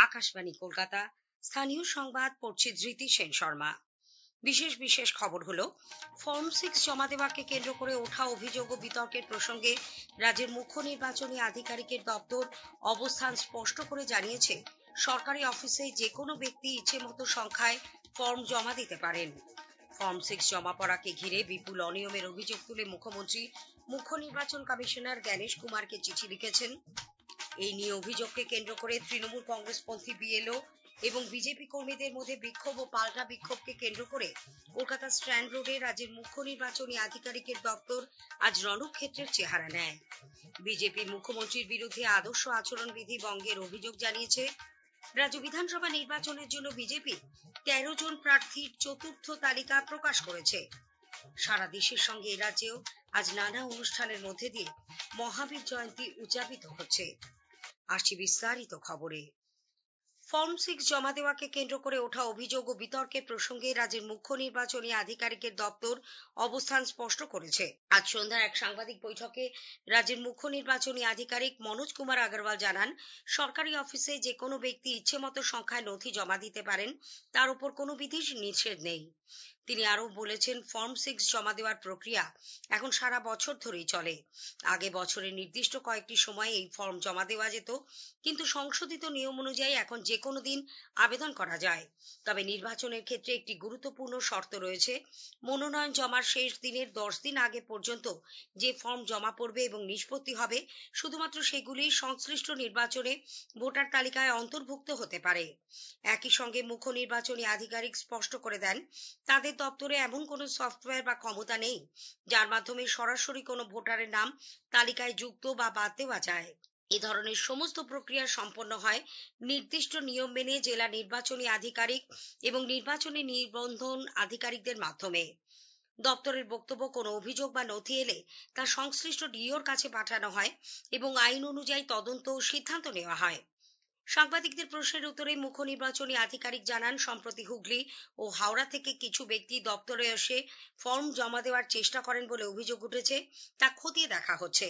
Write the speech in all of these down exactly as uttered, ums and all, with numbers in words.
আকাশবাণী কলকাতা। স্থানীয় সংবাদ পড়ছি ধৃতি সেন শর্মা। বিশেষ বিশেষ খবর হলো, ফর্ম সিক্স জমা দেওয়াকে কেন্দ্র করে ওঠা অভিযোগ ও বিতর্কের প্রসঙ্গে রাজ্যের মুখ্য নির্বাচনী আধিকারিকের দপ্তর অবস্থান স্পষ্ট করে জানিয়েছে, সরকারি অফিসে যে কোনো ব্যক্তি ইচ্ছে মতো সংখ্যায় ফর্ম জমা দিতে পারেন। ফর্ম সিক্স জমা পড়াকে ঘিরে বিপুল অনিয়মের অভিযোগ তুলে মুখ্যমন্ত্রী মুখ্য নির্বাচন কমিশনার জ্ঞানেশ কুমারকে চিঠি লিখেছেন। এই নিয়ে অভিযোগকে কেন্দ্র করে তৃণমূল কংগ্রেসপন্থী বিএলও এবং বিজেপি কর্মীদের মধ্যে বিক্ষোভ ও পাল্টা বিক্ষোভকে কেন্দ্র করে কলকাতা স্ট্র্যান্ড রোডে রাজ্যের মুখ্য নির্বাচনী আধিকারিকের দপ্তর আজ রণক্ষেত্রের চেহারা নেয়। বিজেপির মুখ্যমন্ত্রীর বিরুদ্ধে আদর্শ আচরণবিধি ভঙ্গের অভিযোগ জানিয়েছে। রাজ্য বিধানসভা নির্বাচনের জন্য বিজেপি তেরো জন প্রার্থীর চতুর্থ তালিকা প্রকাশ করেছে। সারা দেশের সঙ্গে এ রাজ্যেও আজ নানা অনুষ্ঠানের মধ্যে দিয়ে মহাবীর জয়ন্তী উদযাপিত হচ্ছে। আসছি বিস্তারিত খবরে। ফর্ম সিক্স জমা দেওয়াকে কেন্দ্র করে ওঠা অভিযোগ ও বিতর্কের প্রসঙ্গে রাজ্যের মুখ্য নির্বাচনী আধিকারিকের দপ্তর অবস্থান স্পষ্ট করেছে। আজ সন্ধ্যায় এক সাংবাদিক বৈঠকে রাজ্যের মুখ্য নির্বাচনী আধিকারিক মনোজ কুমার আগরওয়াল জানান, সরকারি অফিসে যে কোনো ব্যক্তি ইচ্ছে মতো সংখ্যায় নথি জমা দিতে পারেন, তার উপর কোনো বিধি নিষেধ নেই। তিনি আরো বলেছেন, ফর্ম সিক্স জমা দেওয়ার প্রক্রিয়া এখন সারা বছর ধরেই চলে। আগে বছরের নির্দিষ্ট কয়েকটি সময়ে এই ফর্ম জমা দেওয়া যেত, কিন্তু সংশোধিত নিয়ম অনুযায়ী এখন যে কোনো দিন আবেদন করা যায়। তবে নির্বাচনের ক্ষেত্রে একটি গুরুত্বপূর্ণ শর্ত রয়েছে। মনোনয়ন জমার শেষ দিনের দশ দিন আগে পর্যন্ত যে ফর্ম জমা পড়বে এবং নিষ্পত্তি হবে, শুধুমাত্র সেগুলি সংশ্লিষ্ট নির্বাচনে ভোটার তালিকায় অন্তর্ভুক্ত হতে পারে। একই সঙ্গে মুখ্য নির্বাচনী আধিকারিক স্পষ্ট করে দেন, তাদের দপ্তরে এমন কোনো সফটওয়্যার বা ক্ষমতা নেই যার মাধ্যমে সরাসরি কোনো ভোটারের নাম তালিকায় যুক্ত বা বাদ দেওয়া যায়। এ ধরনের সমস্ত প্রক্রিয়া সম্পন্ন হয় নির্দিষ্ট নিয়ম মেনে জেলা নির্বাচনী আধিকারিক এবং নির্বাচনী নিবন্ধন আধিকারিকদের মাধ্যমে। দপ্তরের বক্তব্য, কোনো অভিযোগ বা নথি এলে তা সংশ্লিষ্ট ডিওর কাছে পাঠানো হয় এবং আইন অনুযায়ী তদন্ত ও সিদ্ধান্ত নেওয়া হয়। সাংবাদিকদের প্রশ্নের উত্তরে মুখ্য নির্বাচনী আধিকারিক জানান, সম্প্রতি হুগলি ও হাওড়া থেকে কিছু ব্যক্তি দপ্তরে এসে ফর্ম জমা দেওয়ার চেষ্টা করেন বলে অভিযোগ উঠেছে, তা খতিয়ে দেখা হচ্ছে।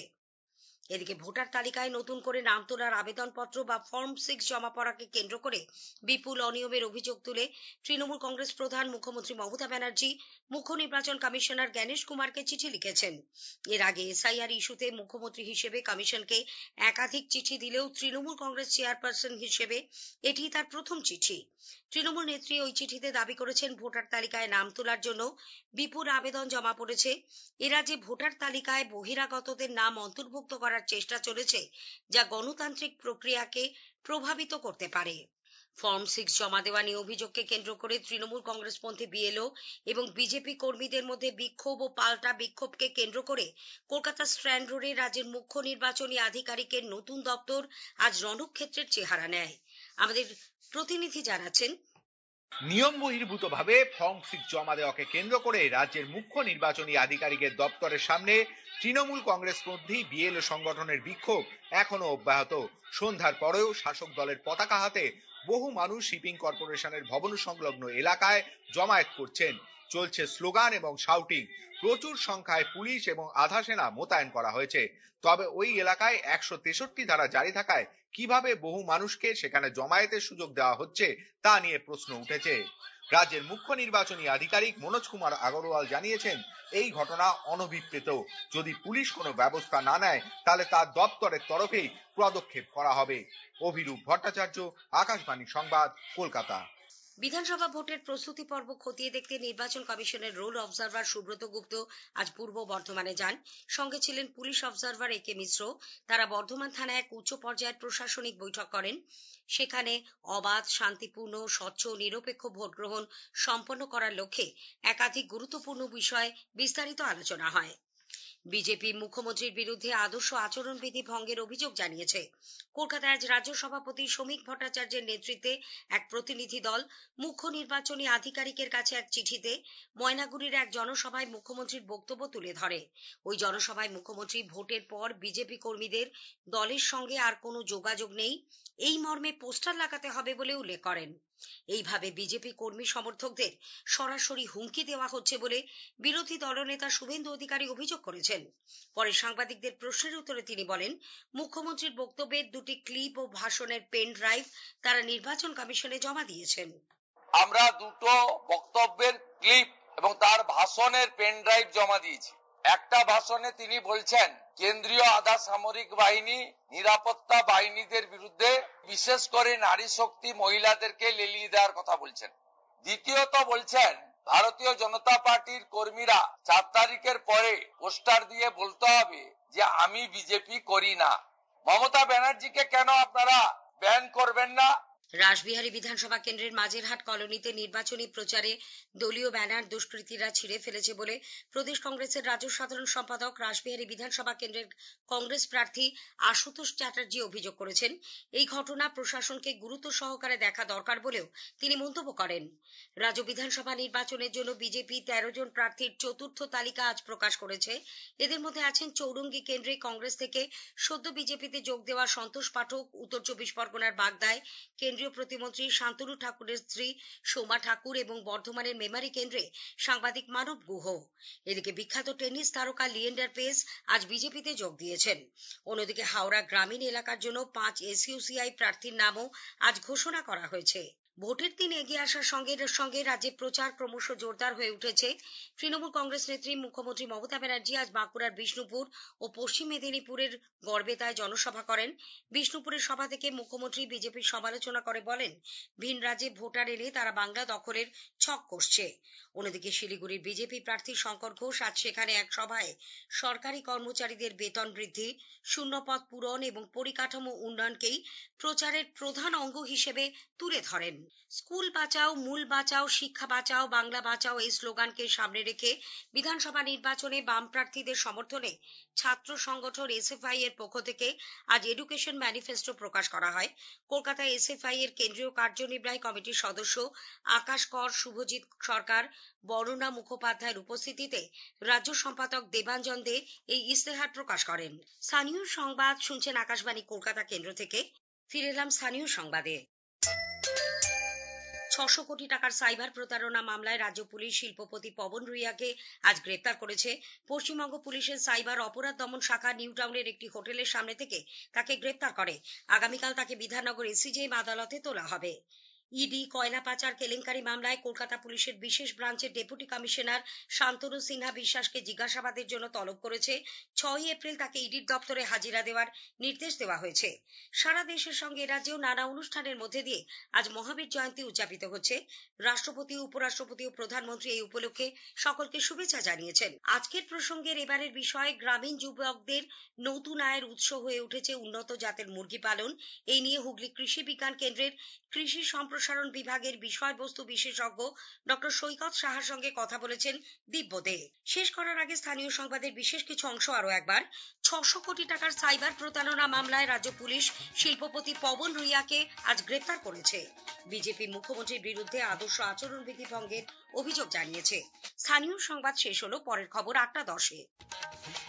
এদিকে ভোটার তালিকায় নতুন করে নাম তোলার আবেদনপত্র বা ফর্ম সিক্স জমা পড়াকে কেন্দ্র করে বিপুল অনিয়মের অভিযোগ তুলে তৃণমূল কংগ্রেস প্রধান মুখ্যমন্ত্রী মমতা ব্যানার্জি মুখ্য নির্বাচন কমিশনার জ্ঞানেশ কুমারকে চিঠি লিখেছেন। এর আগে এসআইআর ইস্যুতে মুখ্যমন্ত্রী হিসেবে কমিশনকে একাধিক চিঠি দিলেও তৃণমূল কংগ্রেস চেয়ারপারসন হিসেবে এটি তার প্রথম চিঠি। তৃণমূল নেত্রী ওই চিঠিতে দাবি করেছেন, ভোটার তালিকায় নাম তোলার জন্য বিপুল আবেদন জমা পড়েছে। এ রাজ্যে ভোটার তালিকায় বহিরাগতদের নাম অন্তর্ভুক্ত করার চেষ্টা চলেছে, যা গণতান্ত্রিক প্রক্রিয়াকে প্রভাবিত করতে পারে। ফর্ম সিক্স জমা দেওয়া নিয়ে অভিযোগকে কেন্দ্র করে তৃণমূল কংগ্রেসপন্থী বিএলও এবং বিজেপি কর্মীদের মধ্যে বিক্ষোভ ও পাল্টা বিক্ষোভকে কেন্দ্র করে কলকাতা স্ট্র্যান্ড রোডে রাজ্যের মুখ্য নির্বাচনী আধিকারিকের নতুন দপ্তর আজ রণক্ষেত্রের চেহারা নেয়। আমাদের প্রতিনিধি জানাচ্ছেন, নিয়ম বহির্ভূতভাবে ফর্ম সিক্স জমা দেওয়াকে কেন্দ্র করে রাজ্যের মুখ্য নির্বাচনী আধিকারিকের দপ্তরের সামনে তৃণমূল কংগ্রেসপন্থী বিএলও সংগঠনের বিক্ষোভ এখনো অব্যাহত। সন্ধ্যার পরেও শাসক দলের পতাকা হাতে বহু মানুষ শিপিং কর্পোরেশনের ভবন সংলগ্ন এলাকায় জমায়েত করছেন। চলছে স্লোগান এবং শাউটিং। প্রচুর সংখ্যায় পুলিশ এবং আধা সেনা মোতায়েন করা হয়েছে। তবে ওই এলাকায় একশো তেষট্টি ধারা জারি থাকায় কিভাবে বহু মানুষকে সেখানে জমায়েতের সুযোগ দেওয়া হচ্ছে তা নিয়ে প্রশ্ন উঠেছে। রাজ্যের মুখ্য নির্বাচনী আধিকারিক মনোজ কুমার আগরওয়াল জানিয়েছেন, এই ঘটনা অনভিপ্রেত। যদি পুলিশ কোনো ব্যবস্থা না নেয়, তাহলে তার দপ্তরের তরফেই পদক্ষেপ করা হবে। অভিরূপ ভট্টাচার্য, আকাশবাণী সংবাদ, কলকাতা। বিধানসভা ভোটের প্রস্তুতি পর্ব খতিয়ে দেখতে নির্বাচন কমিশনের রোল অবজারভার সুব্রত গুপ্ত আজ পূর্ব বর্ধমানে যান। সঙ্গে ছিলেন পুলিশ অবজারভার এ কে মিশ্র। তারা বর্ধমান থানায় এক উচ্চ পর্যায়ের প্রশাসনিক বৈঠক করেন। সেখানে অবাধ, শান্তিপূর্ণ, স্বচ্ছ ও নিরপেক্ষ ভোট গ্রহণ সম্পন্ন করার লক্ষ্যে একাধিক গুরুত্বপূর্ণ বিষয়ে বিস্তারিত আলোচনা হয়। বিজেপি মুখ্যমন্ত্রীর বিরুদ্ধে আদর্শ আচরণবিধি ভঙ্গের অভিযোগ জানিয়েছে। কলকাতায় আজ রাজ্য সভাপতি শ্রমিক ভট্টাচার্যের নেতৃত্বে এক প্রতিনিধি দল মুখ্য নির্বাচনী আধিকারিকের কাছে এক চিঠিতে ময়নাগুড়ির এক জনসভায় মুখ্যমন্ত্রীর বক্তব্য তুলে ধরে। ওই জনসভায় মুখ্যমন্ত্রী ভোটের পর বিজেপি কর্মীদের দলের সঙ্গে আর কোনো যোগাযোগ নেই, এই মর্মে পোস্টার লাগাতে হবে বলে উল্লেখ করেন। এইভাবে বিজেপি কর্মী সমর্থকদের সরাসরি হুমকি দেওয়া হচ্ছে বলে বিরোধী দলনেতা শুভেন্দু অধিকারী অভিযোগ করেছেন। পরে সাংবাদিকদের প্রশ্নের উত্তরে তিনি বলেন, মুখ্যমন্ত্রীর বক্তব্যের দুটি ক্লিপ ও ভাষণের পেন ড্রাইভ তারা নির্বাচন কমিশনে জমা দিয়েছেন। আমরা দুটো বক্তব্যের ক্লিপ এবং তার ভাষণের পেন ড্রাইভ জমা দিয়েছি। একটা ভাষণে তিনি বলছেন কেন্দ্রীয় আধা সামরিক বাহিনী নিরাপত্তা বাহিনীদের বিরুদ্ধে বিশেষ করে নারী শক্তি মহিলাদেরকে লেলিয়ে দেওয়ার কথা বলছেন। দ্বিতীয়ত বলছেন ভারতীয় জনতা পার্টির কর্মীরা চার তারিখের পরে পোস্টার দিয়ে বলতে হবে যে আমি বিজেপি করি না। মমতা ব্যানার্জিকে কেন আপনারা ব্যান করবেন না? রাসবিহারী বিধানসভা কেন্দ্রের মাঝেরহাট কলোনিতে নির্বাচনী প্রচারে দলীয় ব্যানার দুষ্কৃতীরা ছিঁড়ে ফেলেছে বলে প্রদেশ কংগ্রেসের রাজ্য সাধারণ সম্পাদক রাসবিহারী বিধানসভা কেন্দ্রের কংগ্রেস প্রার্থী আশুতোষ চ্যাটার্জি অভিযোগ করেছেন। এই ঘটনা প্রশাসনকে গুরুত্ব সহকারে দেখা দরকার বলেও তিনি মন্তব্য করেন। রাজ্য বিধানসভা নির্বাচনের জন্য বিজেপি তেরো জন প্রার্থীর চতুর্থ তালিকা আজ প্রকাশ করেছে। এদের মধ্যে আছেন চৌরঙ্গি কেন্দ্রে কংগ্রেস থেকে সদ্য বিজেপিতে যোগ দেওয়া সন্তোষ পাঠক, উত্তর চব্বিশ পরগনার বাগদায় কেন্দ্রীয় প্রতিমন্ত্রী শান্তনু ঠাকুরের স্ত্রী সোমা ঠাকুর এবং বর্ধমানের মেমারি কেন্দ্রে সাংবাদিক মানব গুহ। এদিকে বিখ্যাত টেনিস তারকা লিয়েন্ডার পেস আজ বিজেপিতে যোগ দিয়েছেন। অন্যদিকে হাওড়া গ্রামীণ এলাকার জন্য পাঁচ এসইউসিআই প্রার্থীর নামও আজ ঘোষণা করা হয়েছে। ভোটের দিন এগিয়ে আসার সঙ্গে সঙ্গে রাজ্যে প্রচার ক্রমশ জোরদার হয়ে উঠেছে। তৃণমূল কংগ্রেস নেত্রী মুখ্যমন্ত্রী মমতা ব্যানার্জি আজ বাঁকুড়ার বিষ্ণুপুর ও পশ্চিম মেদিনীপুরের গড়বেতায় জনসভা করেন। বিষ্ণুপুরের সভা থেকে মুখ্যমন্ত্রী বিজেপির সমালোচনা করে বলেন, ভিন রাজ্যে ভোটার এনে তারা বাংলা দখলের ছক কষছে। অন্যদিকে শিলিগুড়ির বিজেপি প্রার্থী শঙ্কর ঘোষ আজ সেখানে এক সভায় সরকারি কর্মচারীদের বেতন বৃদ্ধি, শূন্যপদ পূরণ এবং পরিকাঠামো উন্নয়নকেই প্রচারের প্রধান অঙ্গ হিসেবে তুলে ধরেন। স্কুল বাঁচাও, মূল বাঁচাও, শিক্ষা বাঁচাও, বাংলা বাঁচাও এই স্লোগানকে সামনে রেখে বিধানসভা নির্বাচনে বাম প্রার্থীদের সমর্থনে ছাত্র সংগঠন এসএফআই এর পক্ষ থেকে আজ এডুকেশন ম্যানিফেস্টো প্রকাশ করা হয়। কলকাতায় এসএফআই এর কেন্দ্রীয় কার্যনির্বাহী কমিটির সদস্য আকাশ কর, শুভজিৎ সরকার, বরুণা মুখোপাধ্যায়ের উপস্থিতিতে রাজ্য সম্পাদক দেবাঞ্জন দে এই ইস্তেহার প্রকাশ করেন। স্থানীয় সংবাদ শুনছেন আকাশবাণী কলকাতা কেন্দ্র থেকে। ফিরে এলাম স্থানীয় সংবাদে। ছশো কোটি টাকার সাইবার প্রতারণা মামলায় রাজ্য পুলিশ শিল্পপতি পবন রুইয়াকে আজ গ্রেপ্তার করেছে। পশ্চিমবঙ্গ পুলিশের সাইবার অপরাধ দমন শাখা নিউ টাউনের একটি হোটেলের সামনে থেকে তাকে গ্রেপ্তার করে। আগামীকাল তাকে বিধাননগর এসিজেএম আদালতে তোলা হবে। ইডি কয়লা পাচার কেলেঙ্কারি মামলায় কলকাতা পুলিশের বিশেষ ব্রাঞ্চের ডেপুটি কমিশনার শান্তনু সিনহা বিশ্বাসকে জিজ্ঞাসাবাদের জন্য তলব করেছে। ছয়ই এপ্রিল তাকে ইডির দপ্তরে হাজিরা দেওয়ার নির্দেশ দেওয়া হয়েছে। সারা দেশের সঙ্গে রাজ্যেও নানা অনুষ্ঠানের মধ্যে দিয়ে আজ মহাবীর জয়ন্তী উদযাপিত হচ্ছে। রাষ্ট্রপতি, উপরাষ্ট্রপতি ও প্রধানমন্ত্রী এই উপলক্ষে সকলকে শুভেচ্ছা জানিয়েছেন। আজকের প্রসঙ্গের এবারের বিষয় গ্রামীণ যুবকদের নতুন আয়ের উৎস হয়ে উঠেছে উন্নত জাতের মুরগি পালন। এই নিয়ে হুগলি কৃষি বিজ্ঞান কেন্দ্রের কৃষি সম্প্রসারণ বিভাগের বিষয়বস্তু বিশেষজ্ঞ ডক্টর সৈকত সাহার সঙ্গে কথা বলেছেন দিব্য দে। শেষ করার আগে স্থানীয় সংবাদের বিশেষ কিছু অংশ আরো একবার। ছশো কোটি টাকার সাইবার প্রতারণা মামলায় রাজ্য পুলিশ শিল্পপতি পবন রুইয়াকে আজ গ্রেপ্তার করেছে। বিজেপি মুখ্যমন্ত্রীর বিরুদ্ধে আদর্শ আচরণবিধি ভঙ্গের অভিযোগ জানিয়েছে। স্থানীয় সংবাদ শেষ হলো। পরের খবর আটটা দশে।